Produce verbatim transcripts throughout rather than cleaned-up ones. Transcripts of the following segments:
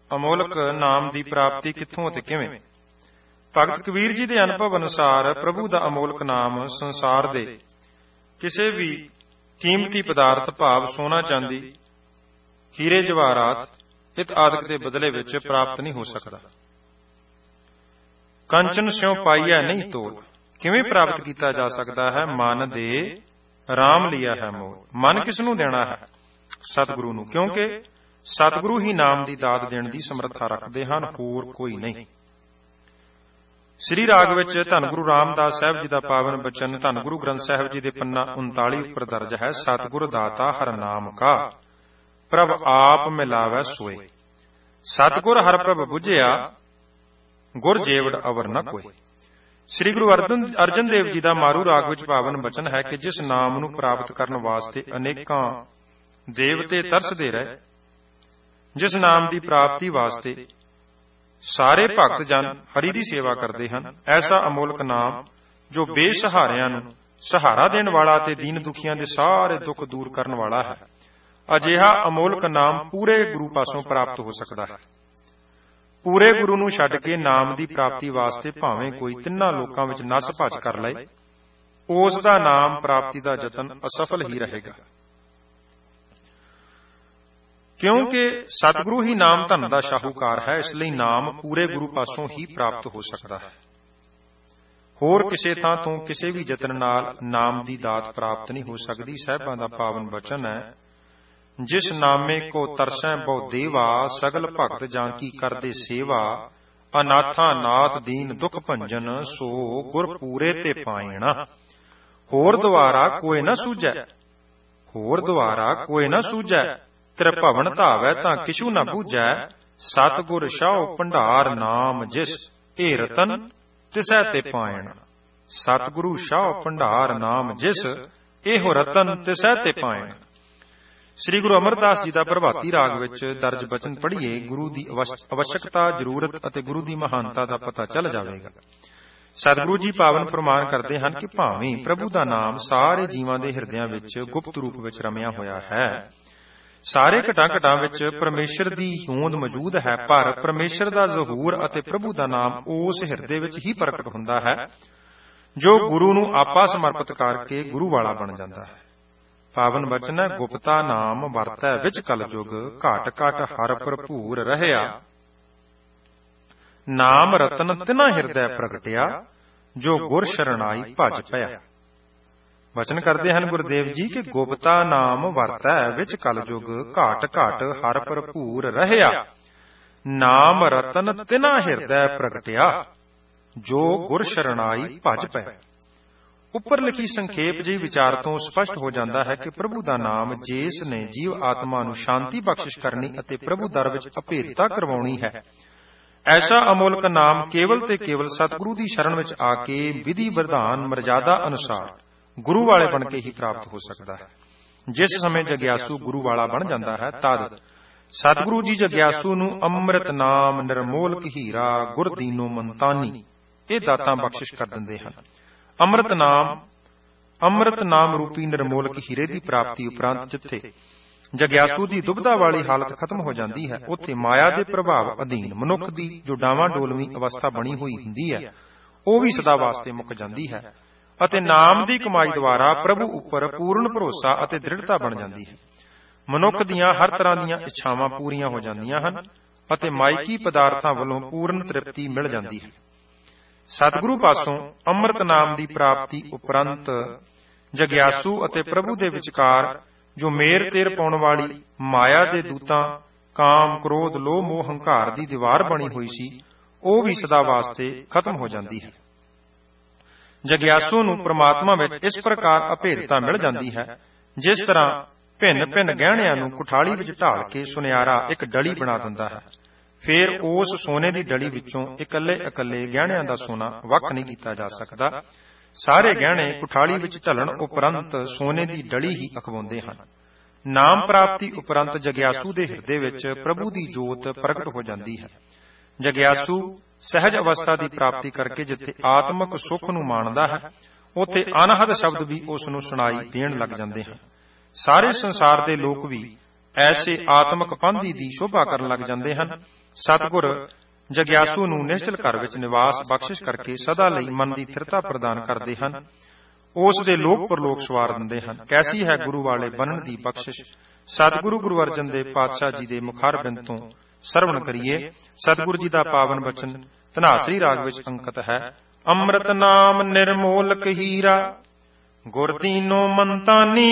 ਅਮੋਲਕ ਨਾਮ ਦੀ ਪ੍ਰਾਪਤੀ ਕਿੱਥੋਂ ਅਤੇ ਕਿਵੇਂ? ਭਗਤ ਕਬੀਰ ਜੀ ਦੇ ਅਨੁਭਵ ਅਨੁਸਾਰ ਪ੍ਰਭੂ ਦਾ ਅਮੋਲਕ ਨਾਮ ਸੰਸਾਰ ਦੇ ਕਿਸੇ ਵੀ ਕੀਮਤੀ ਪਦਾਰਥ ਭਾਵ ਸੋਨਾ ਚਾਂਦੀ, ਹੀਰੇ ਜਵਾਹਰਾਤ ਇਤ ਆਦਿਕ ਦੇ ਬਦਲੇ ਵਿੱਚ ਪ੍ਰਾਪਤ ਨਹੀਂ ਹੋ ਸਕਦਾ। ਕੰਚਨ ਸਿਉ ਪਾਈਐ ਨਹੀਂ ਤੋਲ, ਕਿਵੇਂ ਪ੍ਰਾਪਤ ਕੀਤਾ ਜਾ ਸਕਦਾ ਹੈ? ਮਨ ਦੇ ਰਾਮ ਲਿਆ ਹੈ ਮੋਲ। ਮਨ ਕਿਸ ਨੂੰ ਦੇਣਾ ਹੈ? ਸਤਿਗੁਰੂ ਨੂੰ, ਕਿਉਂਕਿ ਸਤਿਗੁਰੂ ਹੀ ਨਾਮ ਦੀ ਦਾਤ ਦੇਣ ਦੀ ਸਮਰੱਥਾ ਰੱਖਦੇ ਹਨ, ਹੋਰ ਕੋਈ ਨਹੀਂ। ਸ੍ਰੀ ਰਾਗ ਵਿੱਚ ਧੰਨ ਗੁਰੂ ਰਾਮਦਾਸ ਸਾਹਿਬ ਜੀ ਦਾ ਪਾਵਨ ਬਚਨ ਧੰਨ ਗੁਰੂ ਗ੍ਰੰਥ ਸਾਹਿਬ ਜੀ ਦੇ ਪੰਨਾ ਉਨਤਾਲੀ ਉੱਪਰ ਦਰਜ ਹੈ। ਸਤਿਗੁਰ ਦਾਤਾ ਹਰ ਨਾਮ ਕਾ ਪ੍ਰਭ ਆਪ ਮਿਲਾਵੈ ਸੋਏ। ਸਤਿਗੁਰ ਹਰ ਪ੍ਰਭ ਬੁਝਿਆ ਗੁਰ ਜੇਵੜ ਅਵਰ ਨ ਕੋਏ। ਸ੍ਰੀ ਗੁਰੂ ਅਰਜਨ ਦੇਵ ਜੀ ਦਾ ਮਾਰੂ ਰਾਗ ਵਿੱਚ ਪਾਵਨ ਬਚਨ ਹੈ ਕਿ ਜਿਸ ਨਾਮ ਨੂੰ ਪ੍ਰਾਪਤ ਕਰਨ ਵਾਸਤੇ ਅਨੇਕਾਂ ਦੇਵਤੇ ਤਰਸਦੇ ਰਹੇ, ਜਿਸ ਨਾਮ ਦੀ ਪ੍ਰਾਪਤੀ ਵਾਸਤੇ ਸਾਰੇ ਭਗਤ ਜਨ ਹਰੀ ਦੀ ਸੇਵਾ ਕਰਦੇ ਹਨ, ਐਸਾ ਅਮੋਲਕ ਨਾਮ ਜੋ ਬੇਸਹਾਰਿਆਂ ਨੂੰ ਸਹਾਰਾ ਦੇਣ ਵਾਲਾ ਤੇ ਦੀਨ ਦੁਖੀਆਂ ਦੇ ਸਾਰੇ ਦੁੱਖ ਦੂਰ ਕਰਨ ਵਾਲਾ ਹੈ, ਅਜਿਹਾ ਅਮੋਲਕ ਨਾਮ ਪੂਰੇ ਗੁਰੂ ਪਾਸੋਂ ਪ੍ਰਾਪਤ ਹੋ ਸਕਦਾ ਹੈ। ਪੂਰੇ ਗੁਰੂ ਨੂੰ ਛੱਡ ਕੇ ਨਾਮ ਦੀ ਪ੍ਰਾਪਤੀ ਵਾਸਤੇ ਭਾਵੇਂ ਕੋਈ ਤਿੰਨਾਂ ਲੋਕਾਂ ਵਿੱਚ ਨਸ ਭੱਜ ਕਰ ਲਏ, ਉਸ ਦਾ ਨਾਮ ਪ੍ਰਾਪਤੀ ਦਾ ਯਤਨ ਅਸਫਲ ਹੀ ਰਹੇਗਾ, ਕਿਉਂਕਿ ਸਤਿਗੁਰੂ ਹੀ ਨਾਮ ਧਨ ਦਾ ਸ਼ਾਹੂਕਾਰ ਹੈ। ਇਸ ਲਈ ਨਾਮ ਪੂਰੇ ਗੁਰੂ ਪਾਸੋਂ ਹੀ ਪ੍ਰਾਪਤ ਹੋ ਸਕਦਾ ਹੈ। ਹੋਰ ਕਿਸੇ ਥਾਂ ਤੋਂ ਕਿਸੇ ਵੀ ਯਤਨ ਨਾਲ ਨਾਮ ਦੀ ਦਾਤ ਪ੍ਰਾਪਤ ਨਹੀਂ ਹੋ ਸਕਦੀ। ਸਾਹਿਬਾਂ ਦਾ ਪਾਵਨ ਬਚਨ ਹੈ, ਜਿਸ ਨਾਮੇ ਕੋ ਤਰਸੈ ਬਹੁ ਦੇਵਾ, ਸਗਲ ਭਗਤ ਜਾਂ ਕੀ ਕਰਦੇ ਸੇਵਾ, ਅਨਾਥਾ ਨਾਥ ਦੀਨ ਦੁਖ ਭੰਜਨ, ਸੋ ਗੁਰ ਪੂਰੇ ਤੇ ਪਾਇਣਾ। ਹੋਰ ਦੁਆਰਾ ਕੋਈ ਨਾ ਸੂਝੈ, ਹੋਰ ਦੁਆਰਾ ਕੋਈ ਨਾ ਸੂਝੈ, ਤ੍ਰਿਭਵਨ ਧਾਵੈ ਤਾਂ ਕਿਛੂ ਨਾ ਬੂਝੈ, ਸਤਿਗੁਰ ਸ਼ਾਹ ਭੰਡਾਰ ਨਾਮ ਜਿਸ, ਏ ਰਤਨ ਤਿਸੈ ਤੇ ਪਾਇਣਾ। ਸਤਿਗੁਰੂ ਸ਼ਾਹ ਭੰਡਾਰ ਨਾਮ ਜਿਸ, ਇਹੋ ਰਤਨ ਤਿਸੈ ਤੇ ਪਾਇਣਾ। ਸ੍ਰੀ ਗੁਰੂ ਅਮਰਦਾਸ ਜੀ ਦਾ ਪ੍ਰਭਾਤੀ ਰਾਗ ਵਿੱਚ ਦਰਜ ਬਚਨ ਪੜ੍ਹੀਏ, ਗੁਰੂ ਦੀ ਅਵਸ਼ਕਤਾ, ਜ਼ਰੂਰਤ ਅਤੇ ਗੁਰੂ ਦੀ ਮਹਾਨਤਾ ਦਾ ਪਤਾ ਚੱਲ ਜਾਵੇਗਾ। ਸਤਿਗੁਰੂ ਜੀ ਪਾਵਨ ਪ੍ਰਮਾਣ ਕਰਦੇ ਹਨ ਕਿ ਭਾਵੇਂ ਪ੍ਰਭੂ ਦਾ ਨਾਮ ਸਾਰੇ ਜੀਵਾਂ ਦੇ ਹਿਰਦਿਆਂ ਵਿੱਚ ਗੁਪਤ ਰੂਪ ਵਿੱਚ ਰਮਿਆ ਹੋਇਆ ਹੈ, ਸਾਰੇ ਘਟਾਂ ਘਟਾਂ ਵਿੱਚ ਪਰਮੇਸ਼ਰ ਦੀ ਹੋਂਦ ਮੌਜੂਦ ਹੈ, ਪਰ ਪਰਮੇਸ਼ਰ ਦਾ ਜ਼ਹੂਰ ਅਤੇ ਪ੍ਰਭੂ ਦਾ ਨਾਮ ਉਸ ਹਿਰਦੇ ਵਿੱਚ ਹੀ ਪ੍ਰਗਟ ਹੁੰਦਾ ਹੈ ਜੋ ਗੁਰੂ ਨੂੰ ਆਪਾ ਸਮਰਪਿਤ ਕਰਕੇ ਗੁਰੂ ਵਾਲਾ ਬਣ ਜਾਂਦਾ ਹੈ। ਪਾਵਨ ਬਚਨ ਹੈ, ਗੁਪਤਾ ਨਾਮ ਵਰਤੈ ਵਿੱਚ ਕਲਯੁਗ, ਘਟ ਘਟ ਹਰ ਭਰਪੂਰ ਰਹਿਆ, ਨਾਮ ਰਤਨ ਤਿਨਾ ਹਿਰਦੈ ਪ੍ਰਗਟਿਆ, ਜੋ ਗੁਰ ਸ਼ਰਣਾਈ ਭਜ ਪਿਆ। ਵਚਨ ਕਰਦੇ ਹਨ ਗੁਰਦੇਵ ਜੀ ਕਿ ਗੁਪਤਾ ਨਾਮ ਵਰਤੈ ਵਿੱਚ ਕਲਯੁਗ, ਘਟ ਘਟ ਹਰ ਭਰਪੂਰ ਰਹਿਆ, ਨਾਮ ਰਤਨ ਤਿਨਾ ਹਿਰਦੈ ਪ੍ਰਗਟਿਆ, ਜੋ ਗੁਰ ਸ਼ਰਣਾਈ ਭਜ ਪਿਆ। ਉੱਪਰ ਲਿਖੀ ਸੰਖੇਪ ਜਿਹੀ ਵਿਚਾਰ ਤੋਂ ਸਪਸ਼ਟ ਹੋ ਜਾਂਦਾ ਹੈ ਕਿ ਪ੍ਰਭੂ ਦਾ ਨਾਮ ਜਿਸ ਨੇ ਜੀਵ ਆਤਮਾ ਨੂੰ ਸ਼ਾਂਤੀ ਬਖਸ਼ਿਸ਼ ਕਰਨੀ ਅਤੇ ਪ੍ਰਭੂ ਦਰ ਵਿੱਚ ਅਭੇਦਤਾ ਕਰਵਾਉਣੀ ਹੈ, ਐਸਾ ਅਮੋਲਕ ਨਾਮ ਕੇਵਲ ਤੇ ਕੇਵਲ ਸਤਿਗੁਰੂ ਦੀ ਸ਼ਰਨ ਵਿੱਚ ਆ ਕੇ ਵਿਧੀ ਵਿਧਾਨ ਮਰਜ਼ਾਦਾ ਅਨੁਸਾਰ ਗੁਰੂ ਵਾਲੇ ਬਣ ਕੇ ਹੀ ਪ੍ਰਾਪਤ ਹੋ ਸਕਦਾ ਹੈ। ਜਿਸ ਸਮੇਂ ਜਗਿਆਸੂ ਗੁਰੂ ਵਾਲਾ ਬਣ ਜਾਂਦਾ ਹੈ, ਤਦ ਸਤਿਗੁਰੂ ਜੀ ਜਗਿਆਸੂ ਨੂੰ ਅੰਮ੍ਰਿਤ ਨਾਮ ਨਿਰਮੋਲਕ ਹੀਰਾ ਗੁਰ ਦੀਨੋ ਮੰਤਾਨੀ ਇਹ ਦਾਤਾਂ ਬਖਸ਼ਿਸ਼ ਕਰ ਦਿੰਦੇ ਹਨ। ਅੰਮ੍ਰਿਤ ਨਾਮ ਅੰਮ੍ਰਿਤ ਨਾਮ ਰੂਪੀ ਨਿਰਮੋਲਕ ਹੀਰੇ ਦੀ ਪ੍ਰਾਪਤੀ ਉਪਰੰਤ ਜਿੱਥੇ ਜਗਿਆਸੂ ਦੀ ਦੁਬਿਧਾ ਵਾਲੀ ਹਾਲਤ ਖਤਮ ਹੋ ਜਾਂਦੀ ਹੈ, ਉੱਥੇ ਮਾਇਆ ਦੇ ਪ੍ਰਭਾਵ ਅਧੀਨ ਮਨੁੱਖ ਦੀ ਜੋ ਡਾਵਾਂ ਡੋਲਵੀਂ ਅਵਸਥਾ ਬਣੀ ਹੋਈ ਹੁੰਦੀ ਹੈ, ਉਹ ਵੀ ਸਦਾ ਵਾਸਤੇ ਮੁੱਕ ਜਾਂਦੀ ਹੈ ਅਤੇ ਨਾਮ ਦੀ ਕਮਾਈ ਦੁਆਰਾ ਪ੍ਰਭੂ ਉੱਪਰ ਪੂਰਨ ਭਰੋਸਾ ਅਤੇ ਦ੍ਰਿੜਤਾ ਬਣ ਜਾਂਦੀ ਹੈ। ਮਨੁੱਖ ਦੀਆਂ ਹਰ ਤਰ੍ਹਾਂ ਦੀਆਂ ਇੱਛਾਵਾਂ ਪੂਰੀਆਂ ਹੋ ਜਾਂਦੀਆਂ ਹਨ ਅਤੇ ਮਾਇਕੀ ਪਦਾਰਥਾਂ ਵੱਲੋਂ ਪੂਰਨ ਤ੍ਰਿਪਤੀ ਮਿਲ ਜਾਂਦੀ ਹੈ। ਸਤਿਗੁਰੂ ਪਾਸੋਂ ਅੰਮ੍ਰਿਤ ਨਾਮ ਦੀ ਪ੍ਰਾਪਤੀ ਉਪਰੰਤ ਜਗਿਆਸੂ ਅਤੇ ਪ੍ਰਭੂ ਦੇ ਵਿਚਕਾਰ ਜੋ ਮੇਰ ਤੇਰ ਪਾਉਣ ਵਾਲੀ ਮਾਇਆ ਦੇ ਦੂਤਾਂ ਕਾਮ, ਕ੍ਰੋਧ, ਲੋਭ, ਮੋਹ, ਹੰਕਾਰ ਦੀ ਦੀਵਾਰ ਬਣੀ ਹੋਈ ਸੀ, ਉਹ ਵੀ ਸਦਾ ਵਾਸਤੇ ਖਤਮ ਹੋ ਜਾਂਦੀ ਹੈ। ਜਗਿਆਸੂ ਨੂੰ ਪ੍ਰਮਾਤਮਾ ਵਿੱਚ ਇਸ ਪ੍ਰਕਾਰ ਅਭੇਦਤਾ ਮਿਲ ਜਾਂਦੀ ਹੈ, ਜਿਸ ਤਰ੍ਹਾਂ ਭਿੰਨ ਭਿੰਨ ਗਹਿਣਿਆਂ ਨੂੰ ਕੁਠਾਲੀ ਵਿੱਚ ਢਾਲ ਕੇ ਸੁਨਿਆਰਾ ਇੱਕ ਡਲੀ ਬਣਾ ਦਿੰਦਾ ਹੈ। ਫੇਰ ਉਸ ਸੋਨੇ ਦੀ ਡਲੀ ਵਿੱਚੋਂ ਇਕੱਲੇ ਇਕੱਲੇ ਗਹਿਣਿਆਂ ਦਾ ਸੋਨਾ ਵੱਖ ਨਹੀਂ ਕੀਤਾ ਜਾ ਸਕਦਾ। ਸਾਰੇ ਗਹਿਣੇ ਕੁਠਾਲੀ ਵਿੱਚ ਢਲਣ ਉਪਰੰਤ ਸੋਨੇ ਦੀ ਡਲੀ ਹੀ ਅਖਵਾਉਂਦੇ ਹਨ। ਨਾਮ ਪ੍ਰਾਪਤੀ ਉਪਰੰਤ ਜਗਿਆਸੂ ਦੇ ਹਿਰਦੇ ਵਿੱਚ ਪ੍ਰਭੂ ਦੀ ਜੋਤ ਪ੍ਰਗਟ ਹੋ ਜਾਂਦੀ ਹੈ। ਜਗਿਆਸੂ ਸਹਿਜ ਅਵਸਥਾ ਦੀ ਪ੍ਰਾਪਤੀ ਕਰਕੇ ਜਿੱਥੇ ਆਤਮਿਕ ਸੁੱਖ ਨੂੰ ਮਾਣਦਾ ਹੈ, ਉੱਥੇ ਅਨਹਦ ਸ਼ਬਦ ਵੀ ਉਸ ਨੂੰ ਸੁਣਾਈ ਦੇਣ ਲੱਗ ਜਾਂਦੇ ਹਨ। ਸਾਰੇ ਸੰਸਾਰ ਦੇ ਲੋਕ ਵੀ ਐਸੇ ਆਤਮਕ ਪੰਧੀ ਦੀ ਸ਼ੋਭਾ ਕਰਨ ਲੱਗ ਜਾਂਦੇ ਹਨ। ਸਤਿਗੁਰ ਜਗਿਆਸੂ ਨੂੰ ਨਿਸ਼ਚਲ ਘਰ ਵਿੱਚ ਨਿਵਾਸ ਬਖਸ਼ਿਸ਼ ਕਰਕੇ ਸਦਾ ਲਈ ਮਨ ਦੀ ਥਿਰਤਾ ਪ੍ਰਦਾਨ ਕਰਦੇ ਹਨ। ਉਸ ਦੇ ਲੋਕ ਪਰਲੋਕ ਸਵਾਰ ਦਿੰਦੇ ਹਨ। ਕੈਸੀ ਹੈ ਗੁਰੂ ਵਾਲੇ ਬਣਨ ਦੀ ਬਖਸ਼ਿਸ਼। ਸਤਿਗੁਰੂ ਗੁਰੂ ਅਰਜਨ ਦੇਵ ਪਾਤਸ਼ਾਹ ਜੀ ਦੇ ਮੁਖਾਰ ਬਿੰਦ ਤੋਂ ਸਰਵਣ ਕਰੀਏ। ਸਤਿਗੁਰੂ ਜੀ ਦਾ ਪਾਵਨ ਬਚਨ ਧਨਾਸਰੀ ਰਾਗ ਵਿੱਚ ਅੰਕਿਤ ਹੈ। ਅੰਮ੍ਰਿਤ ਨਾਮ ਨਿਰਮੋਲਕ ਹੀਰਾ, ਗੁਰ ਦੀਨੋ ਮੰਤਾਨੀ,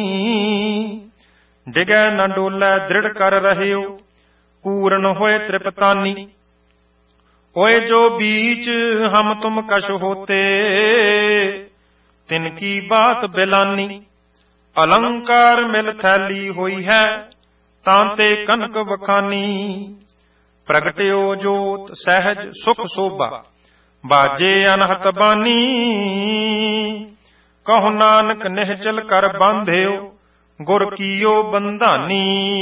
ਡਿਗੈ ਨਾ ਡੋਲੇ ਦ੍ਰਿੜ ਕਰ ਰਹਿਓ, ਪੂਰਨ ਹੋਏ ਤ੍ਰਿਪਤਾਨੀ। ओए जो बीच हम तुम कश होते, तिनकी बात बिलानी। अलंकार मिल थैली हुई है, तांते कनक वखानी। प्रगट्यो जोत सहज सुख शोभा, बाजे अनहत बानी। कहो नानक निहचल कर बांध्यो, गुर कीयो बंधानी।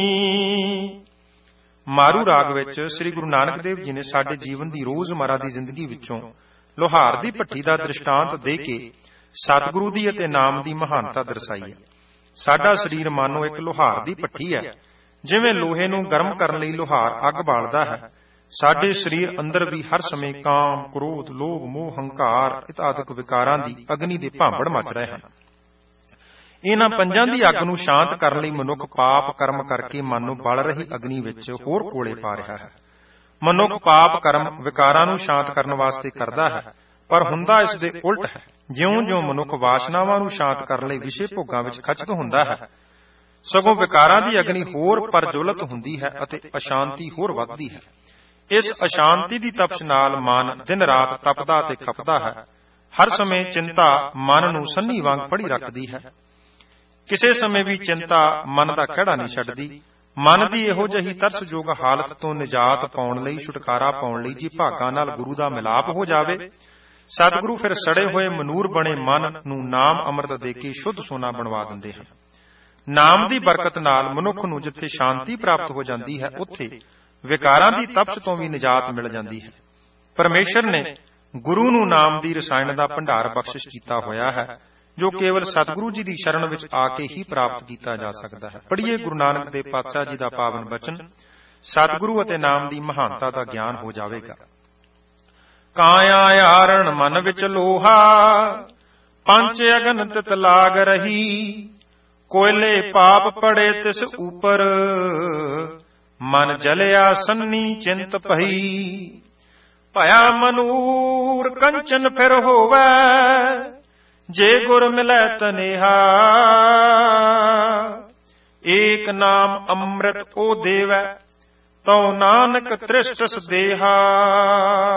ਮਾਰੂ ਰਾਗ ਵਿੱਚ ਸ੍ਰੀ ਗੁਰੂ ਨਾਨਕ ਦੇਵ ਜੀ ਨੇ ਸਾਡੇ ਜੀਵਨ ਦੀ ਰੋਜ਼ਮਰਾ ਦੀ ਜ਼ਿੰਦਗੀ ਵਿੱਚੋਂ ਲੋਹਾਰ ਦੀ ਭੱਠੀ ਦਾ ਦ੍ਰਿਸ਼ਟਾਂਤ ਦੇ ਕੇ ਸਤਿਗੁਰੂ ਦੀ ਅਤੇ ਨਾਮ ਦੀ ਮਹਾਨਤਾ ਦਰਸਾਈ ਹੈ। ਸਾਡਾ ਸਰੀਰ ਮਾਨੋ ਇੱਕ ਲੋਹਾਰ ਦੀ ਭੱਠੀ ਹੈ। ਜਿਵੇਂ ਲੋਹੇ ਨੂੰ ਗਰਮ ਕਰਨ ਲਈ ਲੋਹਾਰ ਅੱਗ ਬਾਲਦਾ ਹੈ, ਸਾਡੇ ਸਰੀਰ ਅੰਦਰ ਵੀ ਹਰ ਸਮੇਂ ਕਾਮ, ਕ੍ਰੋਧ, ਲੋਭ, ਮੋਹ, ਹੰਕਾਰ ਇਤਆਦਿਕ ਵਿਕਾਰਾਂ ਦੀ ਅਗਨੀ ਦੇ ਭਾਂਬੜ ਮਚ ਰਹੇ ਹਨ। ਇਹਨਾਂ ਪੰਜਾਂ ਦੀ ਅੱਗ ਨੂੰ ਸ਼ਾਂਤ ਕਰਨ ਲਈ ਮਨੁੱਖ ਪਾਪ ਕਰਮ ਕਰਕੇ ਮਨ ਨੂੰ ਬਲ ਰਹੀ ਅਗਨੀ ਵਿੱਚ ਹੋਰ ਕੋਲੇ ਪਾ ਰਿਹਾ ਹੈ। ਮਨੁੱਖ ਪਾਪ ਕਰਮ ਵਿਕਾਰਾਂ ਨੂੰ ਸ਼ਾਂਤ ਕਰਨ ਵਾਸਤੇ ਕਰਦਾ ਹੈ, ਪਰ ਹੁੰਦਾ ਇਸ ਦੇ ਉਲਟ ਹੈ। ਜਿਉਂ-ਜਿਉਂ ਮਨੁੱਖ ਵਾਸ਼ਨਾਵਾਂ ਨੂੰ ਸ਼ਾਂਤ ਕਰਨ ਲਈ ਵਿਸ਼ੇ ਭੋਗਾਂ ਵਿੱਚ ਖਚਿਤ ਹੁੰਦਾ ਹੈ, ਸਗੋਂ ਵਿਕਾਰਾਂ ਦੀ ਅਗਨੀ ਹੋਰ ਪ੍ਰਜਵਲਿਤ ਹੁੰਦੀ ਹੈ ਅਤੇ ਅਸ਼ਾਂਤੀ ਹੋਰ ਵੱਧਦੀ ਹੈ। ਇਸ ਅਸ਼ਾਂਤੀ ਦੀ ਤਪਸ਼ ਨਾਲ ਮਨ ਦਿਨ ਰਾਤ ਤਪਦਾ ਤੇ ਖਪਦਾ ਹੈ। ਹਰ ਸਮੇਂ ਚਿੰਤਾ ਮਨ ਨੂੰ ਸੰਨੀ ਵਾਂਗ ਫੜੀ ਰੱਖਦੀ ਹੈ। ਕਿਸੇ ਸਮੇਂ ਵੀ ਚਿੰਤਾ ਮਨ ਦਾ ਖਹਿੜਾ ਨਹੀਂ ਛੱਡਦੀ। ਮਨ ਦੀ ਇਹੋ ਜਿਹੀ ਤਰਸਯੋਗ ਹਾਲਤ ਤੋਂ ਨਿਜਾਤ ਪਾਉਣ ਲਈ, ਛੁਟਕਾਰਾ ਪਾਉਣ ਲਈ ਜੇ ਭਾਗਾਂ ਨਾਲ ਗੁਰੂ ਦਾ ਮਿਲਾਪ ਹੋ ਜਾਵੇ, ਸਤਿਗੁਰੂ ਫਿਰ ਸੜੇ ਹੋਏ ਮਨੂਰ ਬਣੇ ਮਨ ਨੂੰ ਨਾਮ ਅੰਮ੍ਰਿਤ ਦੇ ਕੇ ਸ਼ੁੱਧ ਸੋਨਾ ਬਣਵਾ ਦਿੰਦੇ ਹਨ। ਨਾਮ ਦੀ ਬਰਕਤ ਨਾਲ ਮਨੁੱਖ ਨੂੰ ਜਿੱਥੇ ਸ਼ਾਂਤੀ ਪ੍ਰਾਪਤ ਹੋ ਜਾਂਦੀ ਹੈ, ਉੱਥੇ ਵਿਕਾਰਾਂ ਦੀ ਤਪਸ਼ ਤੋਂ ਵੀ ਨਿਜਾਤ ਮਿਲ ਜਾਂਦੀ ਹੈ। ਪਰਮੇਸ਼ਰ ਨੇ ਗੁਰੂ ਨੂੰ ਨਾਮ ਦੀ ਰਸਾਇਣ ਦਾ ਭੰਡਾਰ ਬਖਸ਼ਿਸ਼ ਕੀਤਾ ਹੋਇਆ ਹੈ, ਜੋ ਕੇਵਲ ਸਤਿਗੁਰੂ ਜੀ ਦੀ ਸ਼ਰਨ ਵਿੱਚ ਆ ਕੇ ਹੀ ਪ੍ਰਾਪਤ ਕੀਤਾ ਜਾ ਸਕਦਾ ਹੈ। ਪੜ੍ਹੀਏ ਗੁਰੂ ਨਾਨਕ ਦੇਵ ਪਾਤਸ਼ਾਹ ਜੀ ਦਾ ਪਾਵਨ ਬਚਨ। ਸਤਿਗੁਰੂ ਅਤੇ ਨਾਮ ਦੀ ਮਹਾਨਤਾ ਦਾ ਗਿਆਨ ਹੋ ਜਾਵੇਗਾ। ਕਾਇਆ ਆਰਣ ਮਨ ਵਿੱਚ ਲੋਹਾ, ਪੰਜ ਅਗਨ ਤਿਤ ਲਾਗ ਰਹੀ। ਕੋਇਲੇ ਪਾਪ ਪੜੇ ਤਿਸ ਉਪਰ, ਮਨ ਜਲਿਆ ਸੰਨੀ ਚਿੰਤ ਪਈ। ਭਇਆ ਮਨੂਰ ਕੰਚਨ ਫਿਰ ਹੋਵੈ, ਜੇ ਗੁਰ ਮਿਲੈ ਤਨੇਹਾ। ਏਕ ਨਾਮ ਅੰਮ੍ਰਿਤ ਓ ਦੇਵੈ, ਤਉ ਨਾਨਕ ਤ੍ਰਿਸ਼ਟਸ ਦੇਹਾ।